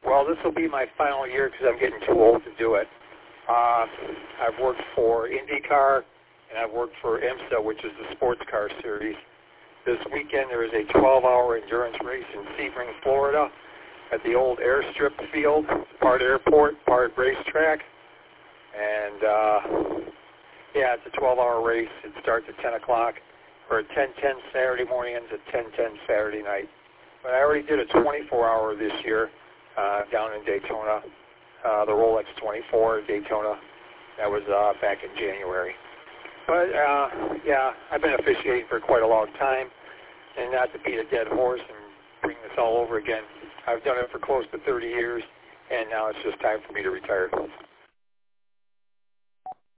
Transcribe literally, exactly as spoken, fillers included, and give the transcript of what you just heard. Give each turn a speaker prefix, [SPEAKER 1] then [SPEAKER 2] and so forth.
[SPEAKER 1] Well, this will be my final year because I'm getting too old to do it. Uh, I've worked for IndyCar, and I've worked for IMSA, which is the sports car series. This weekend there is a twelve-hour endurance race in Sebring, Florida, at the old airstrip field, part airport, part racetrack. And, uh, yeah, it's a twelve-hour race. It starts at ten o'clock, or at ten ten Saturday morning, ends at ten ten Saturday night. But I already did a twenty-four hour this year uh, down in Daytona, uh, the Rolex twenty-four Daytona. That was uh, back in January. But, uh, yeah, I've been officiating for quite a long time, and not to beat a dead horse and bring this all over again, I've done it for close to thirty years, and now it's just time for me to retire.